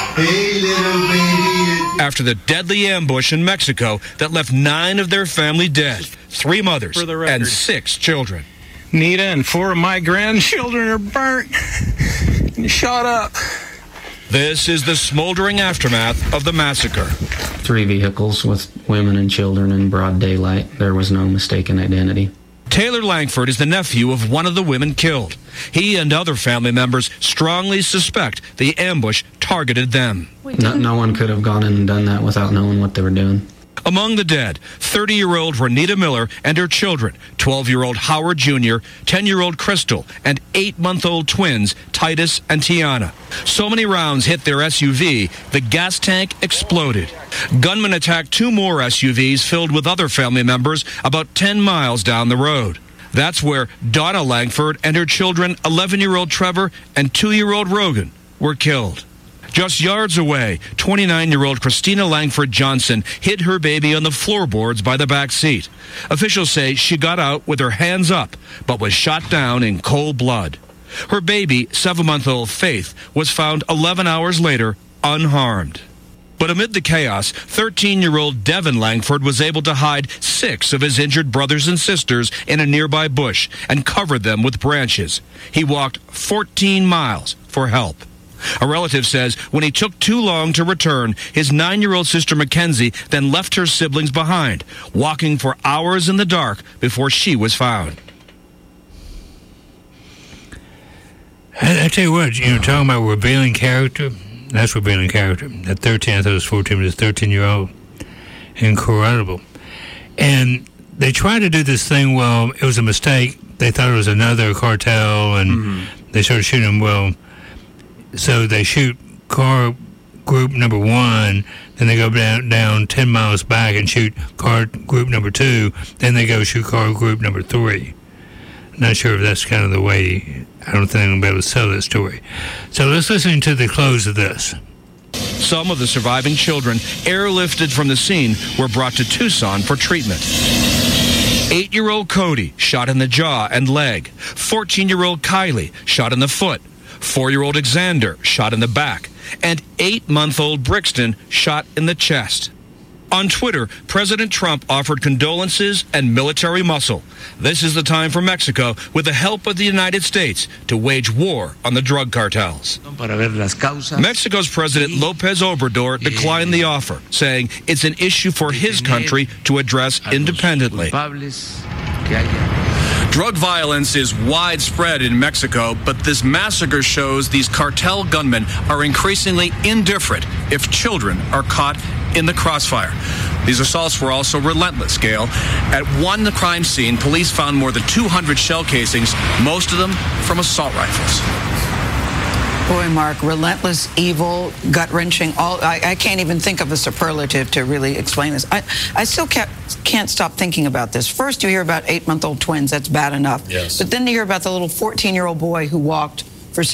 after the deadly ambush in Mexico that left 9 of their family dead, 3 mothers and 6 children. Nita and 4 of my grandchildren are burnt and shot up. This is the smoldering aftermath of the massacre. 3 vehicles with women and children in broad daylight. There was no mistaken identity. Taylor Langford is the nephew of one of the women killed. He and other family members strongly suspect the ambush targeted them. No one could have gone in and done that without knowing what they were doing. Among the dead, 30-year-old Renita Miller and her children, 12-year-old Howard Jr., 10-year-old Crystal, and 8-month-old twins, Titus and Tiana. So many rounds hit their SUV, the gas tank exploded. Gunmen attacked 2 more SUVs filled with other family members about 10 miles down the road. That's where Donna Langford and her children, 11-year-old Trevor and 2-year-old Rogan, were killed. Just yards away, 29-year-old Christina Langford Johnson hid her baby on the floorboards by the back seat. Officials say she got out with her hands up, but was shot down in cold blood. Her baby, 7-month-old Faith, was found 11 hours later, unharmed. But amid the chaos, 13-year-old Devin Langford was able to hide 6 of his injured brothers and sisters in a nearby bush and covered them with branches. He walked 14 miles for help. A relative says when he took too long to return, his 9-year-old sister Mackenzie then left her siblings behind, walking for hours in the dark before she was found. I tell you what, talking about revealing character, that's revealing character. At 13, I thought it was 14, but it's 13-year-old. Incredible. And they tried to do this thing, well, it was a mistake. They thought it was another cartel, and they started shooting them. Well, so they shoot car group number 1, then they go down 10 miles back and shoot car group number 2, then they go shoot car group number 3. Not sure if that's kind of the way, I don't think I'm going to be able to sell that story. So let's listen to the close of this. Some of the surviving children, airlifted from the scene, were brought to Tucson for treatment. 8-year-old Cody, shot in the jaw and leg. 14-year-old Kylie, shot in the foot. 4-year-old Xander, shot in the back. And 8-month-old Brixton, shot in the chest. On Twitter, President Trump offered condolences and military muscle. This is the time for Mexico, with the help of the United States, to wage war on the drug cartels. Mexico's President López Obrador declined the offer, saying it's an issue for his country to address independently. Drug violence is widespread in Mexico, but this massacre shows these cartel gunmen are increasingly indifferent if children are caught in the crossfire. These assaults were also relentless, Gail. At one crime scene, police found more than 200 shell casings, most of them from assault rifles. Boy, Mark, relentless, evil, gut-wrenching. I can't even think of a superlative to really explain this. I still can't stop thinking about this. First, you hear about 8-month-old twins. That's bad enough. Yes. But then you hear about the little 13-year-old boy who walked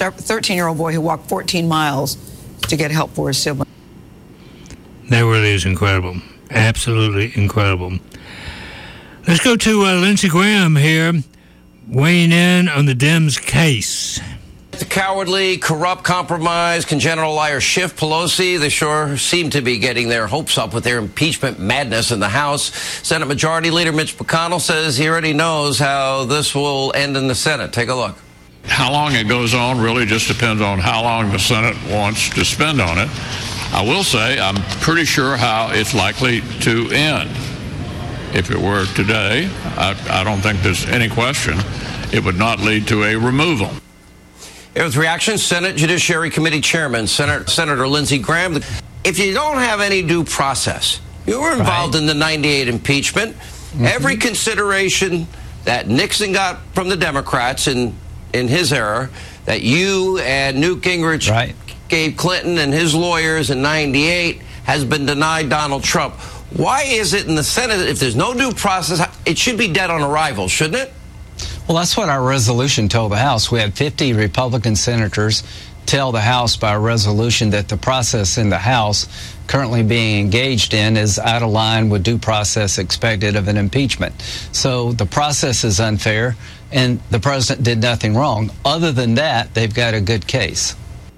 14 miles to get help for his sibling. That really is incredible. Absolutely incredible. Let's go to Lindsey Graham here, weighing in on the Dems case. The cowardly, corrupt, compromised, congenital liar Schiff, Pelosi, they sure seem to be getting their hopes up with their impeachment madness in the House. Senate Majority Leader Mitch McConnell says he already knows how this will end in the Senate. Take a look. How long it goes on really just depends on how long the Senate wants to spend on it. I will say I'm pretty sure how it's likely to end. If it were today, I don't think there's any question it would not lead to a removal. With reaction, Senate Judiciary Committee Chairman, Senator Lindsey Graham. If you don't have any due process, you were involved in the 98 impeachment. Every consideration that Nixon got from the Democrats in his era, that you and Newt Gingrich gave Clinton and his lawyers in 98, has been denied Donald Trump. Why is it in the Senate, if there's no due process, it should be dead on arrival, shouldn't it? Well, that's what our resolution told the House. We had 50 Republican senators tell the House by a resolution that the process in the House currently being engaged in is out of line with due process expected of an impeachment. So the process is unfair. and the president did nothing wrong. Other than that, they've got a good case.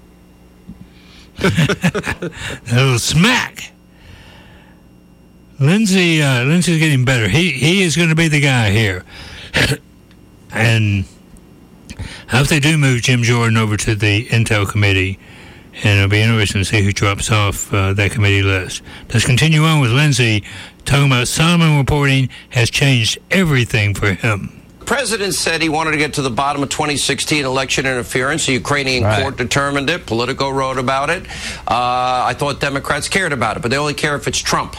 A little smack. Lindsey's getting better. He is going to be the guy here. And I hope they do move Jim Jordan over to the Intel Committee, and it'll be interesting to see who drops off that committee list. Let's continue on with Lindsey talking about Solomon reporting has changed everything for him. The president said he wanted to get to the bottom of 2016 election interference. The Ukrainian court determined it. Politico wrote about it. I thought Democrats cared about it, but they only care if it's Trump.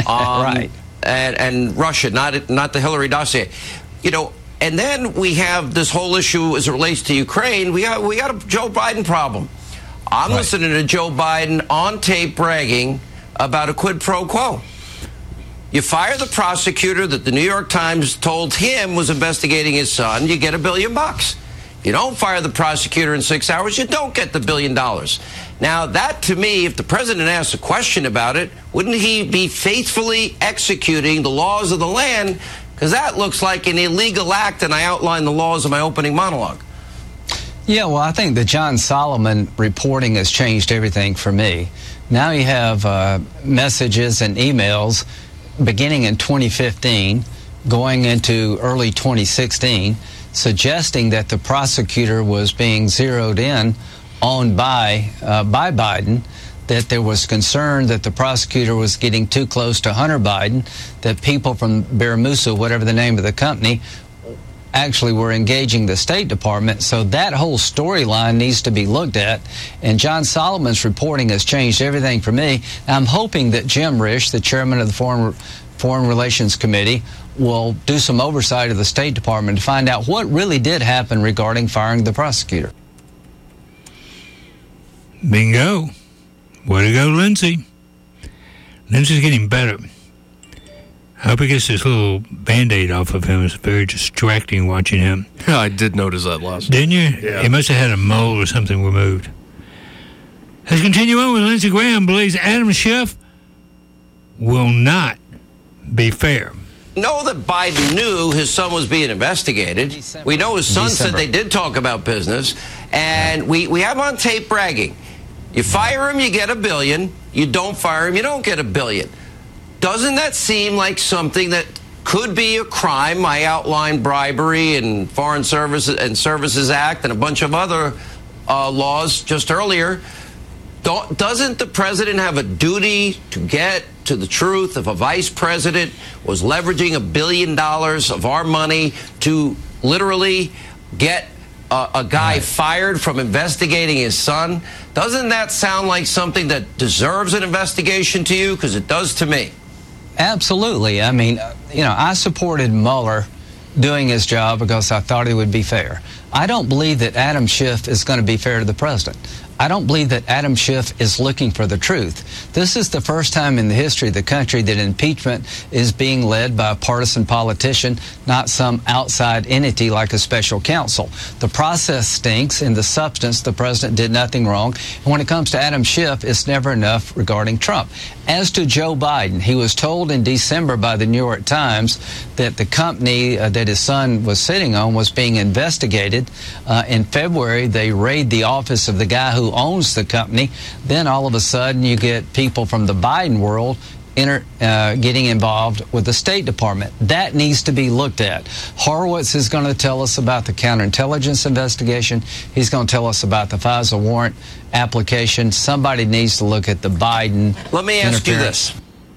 And Russia, not the Hillary dossier. You know, and then we have this whole issue as it relates to Ukraine. We got a Joe Biden problem. I'm listening to Joe Biden on tape bragging about a quid pro quo. You fire the prosecutor that the New York Times told him was investigating his son, you get $1 billion. You don't fire the prosecutor in 6 hours, you don't get the $1 billion. Now, that to me, if the president asks a question about it, wouldn't he be faithfully executing the laws of the land? Because that looks like an illegal act, and I outlined the laws in my opening monologue. Yeah, well, I think the John Solomon reporting has changed everything for me. Now you have messages and emails beginning in 2015, going into early 2016, suggesting that the prosecutor was being zeroed in on by Biden, that there was concern that the prosecutor was getting too close to Hunter Biden, that people from Baramusa, whatever the name of the company, actually were engaging the State Department. So that whole storyline needs to be looked at, and John Solomon's reporting has changed everything for me. I'm hoping that Jim Risch, the chairman of the Foreign Relations Committee, will do some oversight of the State Department to find out what really did happen regarding firing the prosecutor. Bingo. Way to go, Lindsey. Lindsey's getting better. I hope he gets this little Band-Aid off of him. It's very distracting watching him. Yeah, I did notice that last Didn't you? Yeah. He must have had a mole or something removed. Let's continue on with Lindsey Graham believes Adam Schiff will not be fair. Know that Biden knew his son was being investigated. We know his son said they did talk about business. And we have on tape bragging. You fire him, you get $1 billion. You don't fire him, you don't get $1 billion. Doesn't that seem like something that could be a crime? I outlined bribery and Foreign Services Act and a bunch of other laws just earlier. Doesn't the president have a duty to get to the truth if a vice president was leveraging $1 billion of our money to literally get a guy fired from investigating his son? Doesn't that sound like something that deserves an investigation to you? Because it does to me. Absolutely. I mean, you know, I supported Mueller doing his job because I thought he would be fair. I don't believe that Adam Schiff is going to be fair to the president. I don't believe that Adam Schiff is looking for the truth. This is the first time in the history of the country that impeachment is being led by a partisan politician, not some outside entity like a special counsel. The process stinks. In the substance, the president did nothing wrong. And when it comes to Adam Schiff, it's never enough regarding Trump. As to Joe Biden, he was told in December by the New York Times that the company that his son was sitting on was being investigated. In February, they raid the office of the guy who owns the company. Then all of a sudden you get people from the Biden world getting involved with the State Department. That needs to be looked at. Horowitz is going to tell us about the counterintelligence investigation. He's going to tell us about the FISA warrant application. Somebody needs to look at the Biden. Let me ask you this.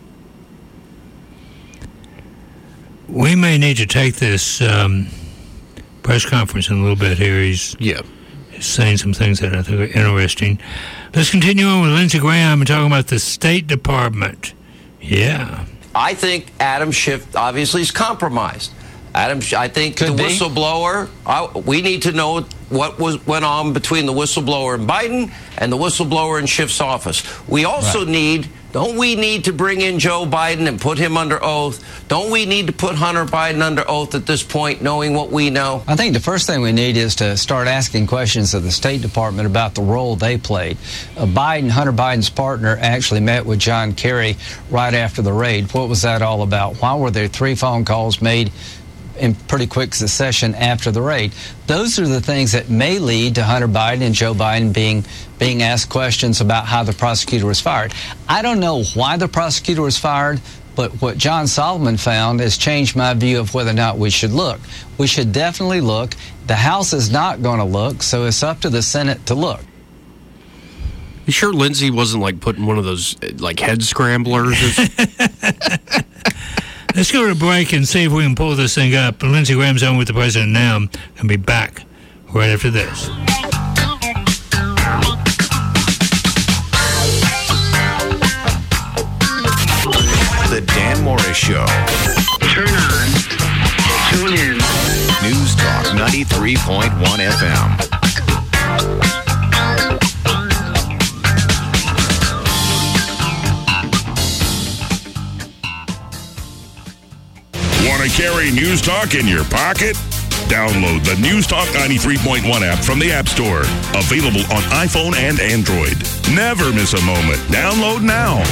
We may need to take this press conference in a little bit here. He's saying some things that I think are interesting. Let's continue on with Lindsey Graham and talking about the State Department. Yeah. I think Adam Schiff obviously is compromised. I think the whistleblower, we need to know what went on between the whistleblower and Biden and the whistleblower in Schiff's office. We also don't we need to bring in Joe Biden and put him under oath? Don't we need to put Hunter Biden under oath at this point, knowing what we know? I think the first thing we need is to start asking questions of the State Department about the role they played. Hunter Biden's partner, actually met with John Kerry right after the raid. What was that all about? Why were there 3 phone calls made in pretty quick succession after the raid. Those are the things that may lead to Hunter Biden and Joe Biden being asked questions about how the prosecutor was fired. I don't know why the prosecutor was fired, but what John Solomon found has changed my view of whether or not we should look. We should definitely look. The House is not going to look, so it's up to the Senate to look. You sure Lindsey wasn't like putting one of those like head scramblers? Let's go to break and see if we can pull this thing up. Lindsey Graham's on with the president now, and be back right after this. The Dan Morris Show. Turn on. Tune in. News Talk 93.1 FM. Want to carry News Talk in your pocket? Download the News Talk 93.1 app from the App Store. Available on iPhone and Android. Never miss a moment. Download now.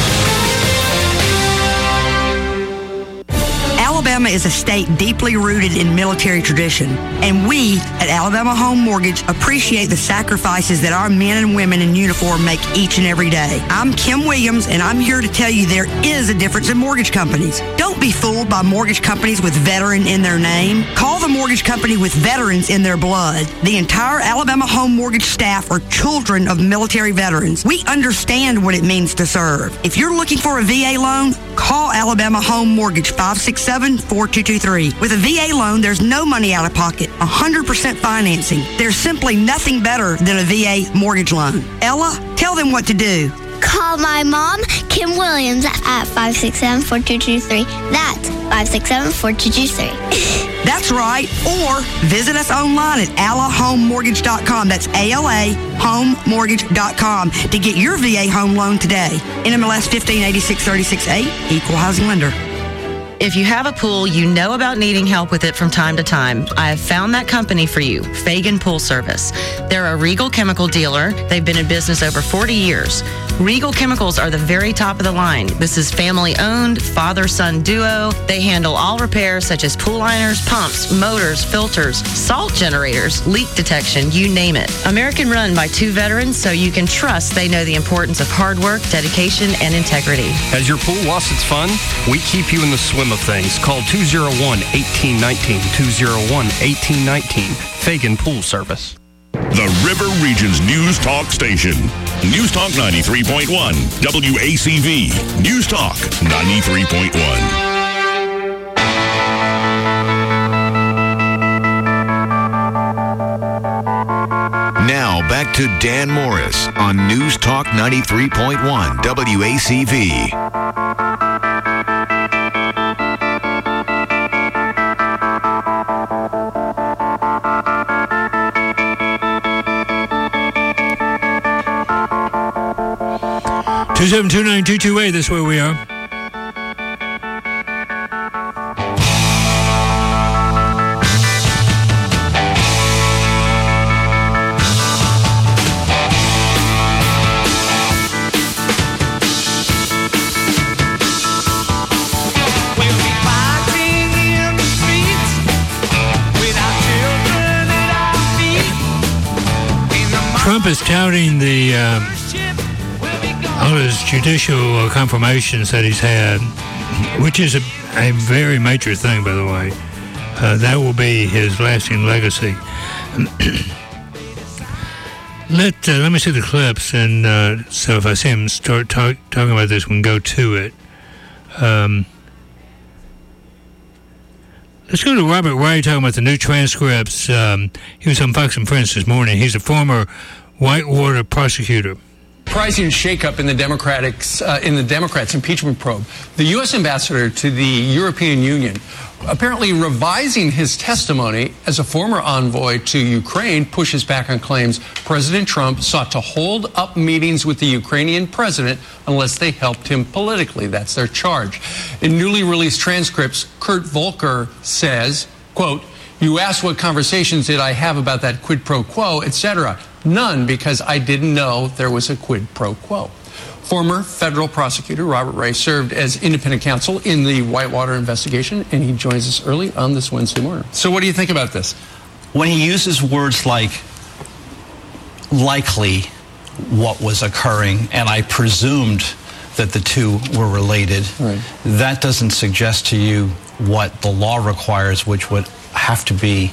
Alabama is a state deeply rooted in military tradition, and we at Alabama Home Mortgage appreciate the sacrifices that our men and women in uniform make each and every day. I'm Kim Williams, and I'm here to tell you there is a difference in mortgage companies. Don't be fooled by mortgage companies with veteran in their name. Call the mortgage company with veterans in their blood. The entire Alabama Home Mortgage staff are children of military veterans. We understand what it means to serve. If you're looking for a VA loan, call Alabama Home Mortgage 567-4223. With a VA loan, there's no money out of pocket, 100% financing. There's simply nothing better than a VA mortgage loan. Ella, tell them what to do. Call my mom, Kim Williams, at 567-4223. That's 567-4223. That's right. Or visit us online at alahomemortgage.com. That's alahomemortgage.com to get your VA home loan today. NMLS 1586368, Equal Housing Lender. If you have a pool, you know about needing help with it from time to time. I have found that company for you, Fagan Pool Service. They're a Regal Chemical dealer. They've been in business over 40 years. Regal Chemicals are the very top of the line. This is family-owned, father-son duo. They handle all repairs such as pool liners, pumps, motors, filters, salt generators, leak detection, you name it. American run by 2 veterans, so you can trust they know the importance of hard work, dedication, and integrity. Has your pool lost its fun? We keep you in the swim of things. Call 201-1819, 201-1819, Fagan Pool Service. The River Region's News Talk station. News Talk 93.1, WACV. News Talk 93.1. Now back to Dan Morris on News Talk 93.1 WACV. Two 2729228, that's where we are. Trump is touting all his judicial confirmations that he's had, which is a very major thing, by the way. That will be his lasting legacy. Let me see the clips, and so if I see him start talking about this, we can go to it. Let's go to Robert Ray talking about the new transcripts. He was on Fox and Friends this morning. He's a former Whitewater prosecutor. Surprising shakeup in the Democrats' impeachment probe. The U.S. ambassador to the European Union apparently revising his testimony as a former envoy to Ukraine pushes back on claims President Trump sought to hold up meetings with the Ukrainian president unless they helped him politically. That's their charge. In newly released transcripts, Kurt Volker says, quote, "You asked what conversations did I have about that quid pro quo, etc. None, because I didn't know there was a quid pro quo." Former federal prosecutor Robert Ray served as independent counsel in the Whitewater investigation, and he joins us early on this Wednesday morning. So what do you think about this? When he uses words like likely what was occurring, and I presumed that the two were related, right, that doesn't suggest to you what the law requires, which would have to be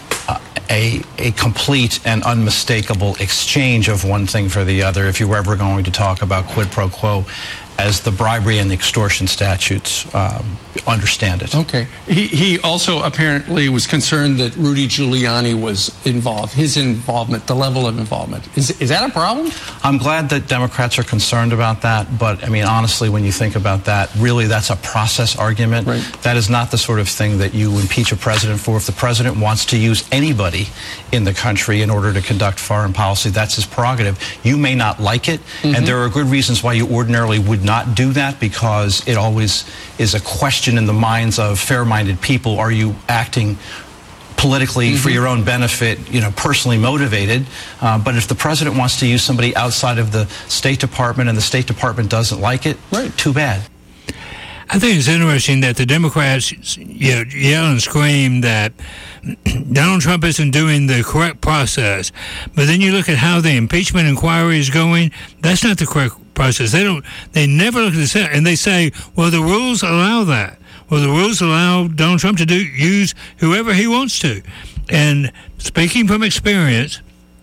a complete and unmistakable exchange of one thing for the other if you were ever going to talk about quid pro quo as the bribery and the extortion statutes understand it. Okay. He also apparently was concerned that Rudy Giuliani was involved, his involvement, the level of involvement. Is that a problem? I'm glad that Democrats are concerned about that, but I mean, honestly, when you think about that, really that's a process argument. Right. That is not the sort of thing that you impeach a president for. If the president wants to use anybody in the country in order to conduct foreign policy, that's his prerogative. You may not like it, and there are good reasons why you ordinarily would not do that, because it always is a question in the minds of fair-minded people. Are you acting politically for your own benefit, personally motivated? But if the president wants to use somebody outside of the State Department and the State Department doesn't like it, too bad. I think it's interesting that the Democrats yell and scream that Donald Trump isn't doing the correct process. But then you look at how the impeachment inquiry is going. That's not the correct process. They never look at this, and they say, well, the rules allow that. Well, the rules allow Donald Trump to use whoever he wants to. And speaking from experience,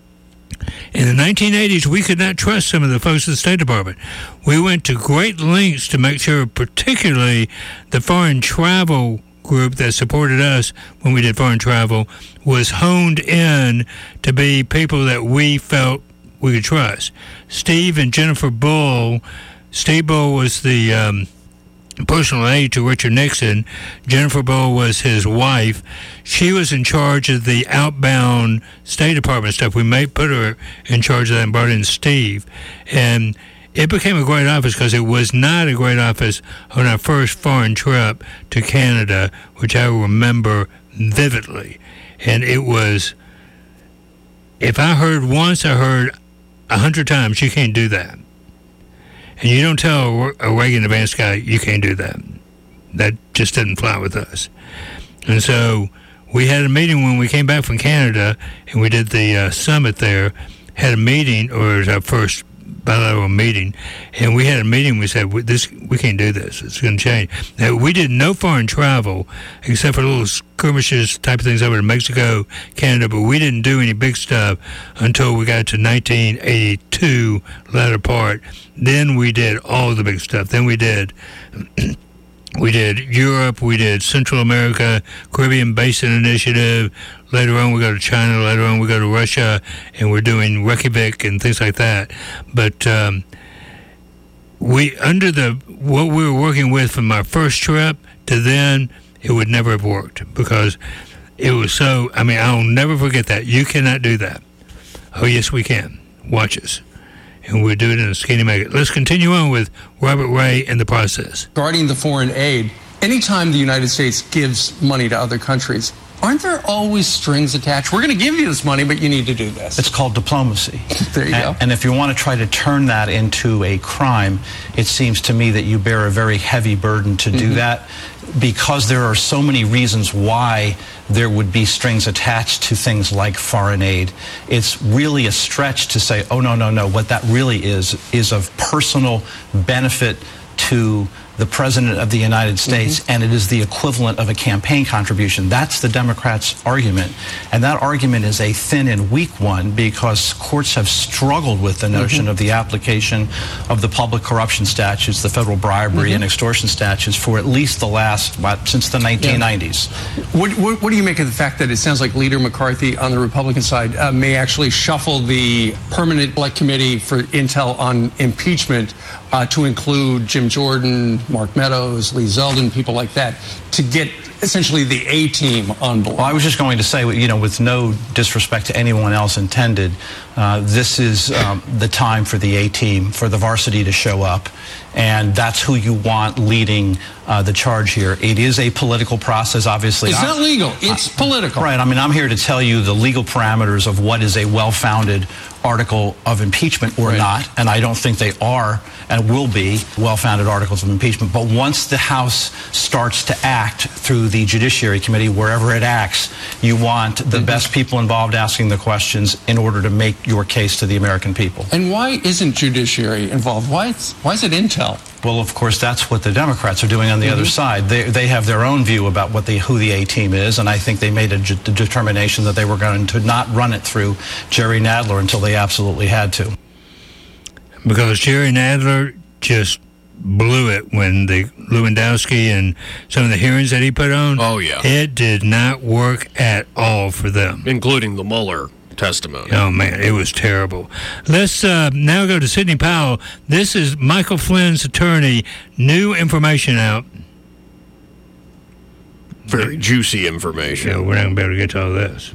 in the 1980s, we could not trust some of the folks at the State Department. We went to great lengths to make sure, particularly the foreign travel group that supported us when we did foreign travel, was honed in to be people that we felt we could trust. Steve and Jennifer Bull. Steve Bull was the personal aide to Richard Nixon. Jennifer Bull was his wife. She was in charge of the outbound State Department stuff. We may put her in charge of that and brought in Steve. And it became a great office because it was not a great office on our first foreign trip to Canada, which I remember vividly. And it was, if I heard once, I heard 100 times, you can't do that. And you don't tell a Reagan advance guy, you can't do that. That just didn't fly with us. And so we had a meeting when we came back from Canada, and we did the summit there, had a meeting, or it was our first bilateral meeting, and we had a meeting. We said, we can't do this. It's going to change. Now, we did no foreign travel except for little skirmishes type of things over to Mexico, Canada, but we didn't do any big stuff until we got to 1982, latter part. Then we did all the big stuff. Then we did Europe, we did Central America, Caribbean Basin Initiative. Later on, we go to China. Later on, we go to Russia, and we're doing Reykjavik and things like that. But what we were working with from our first trip to then, it would never have worked because it was so. I mean, I'll never forget that. You cannot do that. Oh, yes, we can. Watch us. And we'll do it in a skinny maggot. Let's continue on with Robert Ray and the process. Regarding the foreign aid, anytime the United States gives money to other countries, aren't there always strings attached? We're going to give you this money, but you need to do this. It's called diplomacy. There you go. And if you want to try to turn that into a crime, it seems to me that you bear a very heavy burden to do that, because there are so many reasons why there would be strings attached to things like foreign aid. It's really a stretch to say, oh, no. What that really is of personal benefit to the President of the United States, and it is the equivalent of a campaign contribution. That's the Democrats' argument. And that argument is a thin and weak one because courts have struggled with the notion of the application of the public corruption statutes, the federal bribery and extortion statutes for at least the last, since the 1990s. What do you make of the fact that it sounds like Leader McCarthy on the Republican side may actually shuffle the permanent select committee for intel on impeachment to include Jim Jordan, Mark Meadows, Lee Zeldin, people like that, to get essentially the A-team on board? Well, I was just going to say, with no disrespect to anyone else intended, this is the time for the A-team, for the varsity to show up, and that's who you want leading the charge here. It is a political process, obviously. It's not legal. It's political. Right. I mean, I'm here to tell you the legal parameters of what is a well-founded article of impeachment or not, and I don't think they are and will be well-founded articles of impeachment. But once the House starts to act through the Judiciary Committee, wherever it acts, you want the best people involved asking the questions in order to make your case to the American people. And why isn't Judiciary involved? Why is it Intel? Well, of course, that's what the Democrats are doing on the other side. They have their own view about who the A-team is, and I think they made a determination that they were going to not run it through Jerry Nadler until they absolutely had to. Because Jerry Nadler just blew it when the Lewandowski and some of the hearings that he put on. Oh, yeah. It did not work at all for them. Including the Mueller testimony. Oh, man, it was terrible. Let's now go to Sidney Powell. This is Michael Flynn's attorney. New information out. Very juicy information. Yeah, we're not going to be able to get to all this.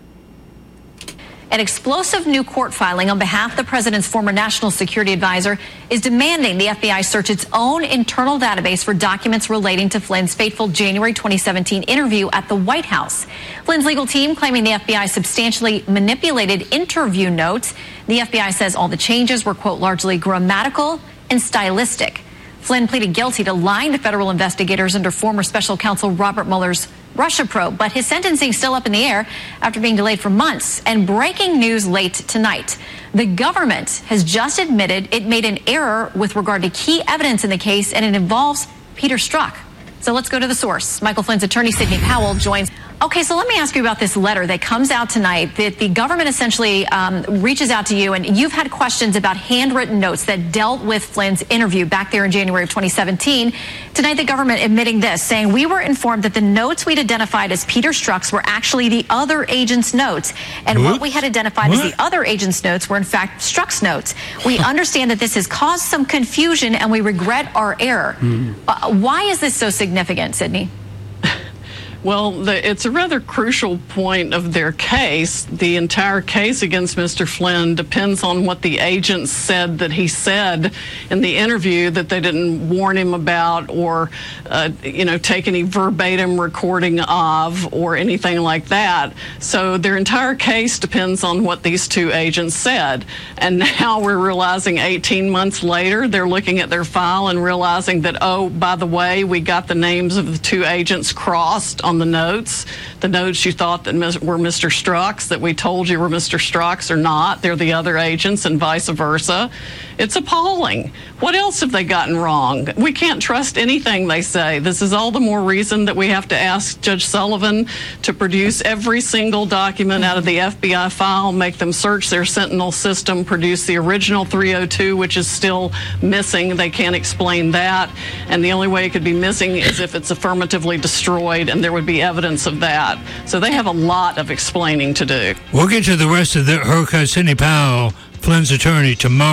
An explosive new court filing on behalf of the president's former national security advisor is demanding the FBI search its own internal database for documents relating to Flynn's fateful January 2017 interview at the White House. Flynn's legal team claiming the FBI substantially manipulated interview notes. The FBI says all the changes were, quote, largely grammatical and stylistic. Flynn pleaded guilty to lying to federal investigators under former special counsel Robert Mueller's Russia probe, but his sentencing still up in the air after being delayed for months. And breaking news late tonight. The government has just admitted it made an error with regard to key evidence in the case, and it involves Peter Strzok. So let's go to the source. Michael Flynn's attorney, Sidney Powell, joins. Okay, so let me ask you about this letter that comes out tonight that the government essentially reaches out to you, and you've had questions about handwritten notes that dealt with Flynn's interview back there in January of 2017. Tonight, the government admitting this, saying we were informed that the notes we'd identified as Peter Strzok's were actually the other agent's notes, and what we had identified as the other agent's notes were in fact Strzok's notes. We understand that this has caused some confusion, and we regret our error. Why is this so significant, Sidney? Well, it's a rather crucial point of their case. The entire case against Mr. Flynn depends on what the agents said that he said in the interview that they didn't warn him about or, take any verbatim recording of or anything like that. So their entire case depends on what these two agents said. And now we're realizing 18 months later, they're looking at their file and realizing that, oh, by the way, we got the names of the two agents crossed on the notes you thought that were Mr. Strzok's, that we told you were Mr. Strzok's, are not. They're the other agents, and vice versa. It's appalling. What else have they gotten wrong? We can't trust anything they say. This is all the more reason that we have to ask Judge Sullivan to produce every single document out of the FBI file, make them search their Sentinel system, produce the original 302, which is still missing. They can't explain that. And the only way it could be missing is if it's affirmatively destroyed, and there would be evidence of that. So they have a lot of explaining to do. We'll get to the rest of her, Sidney Powell, Flynn's attorney, tomorrow.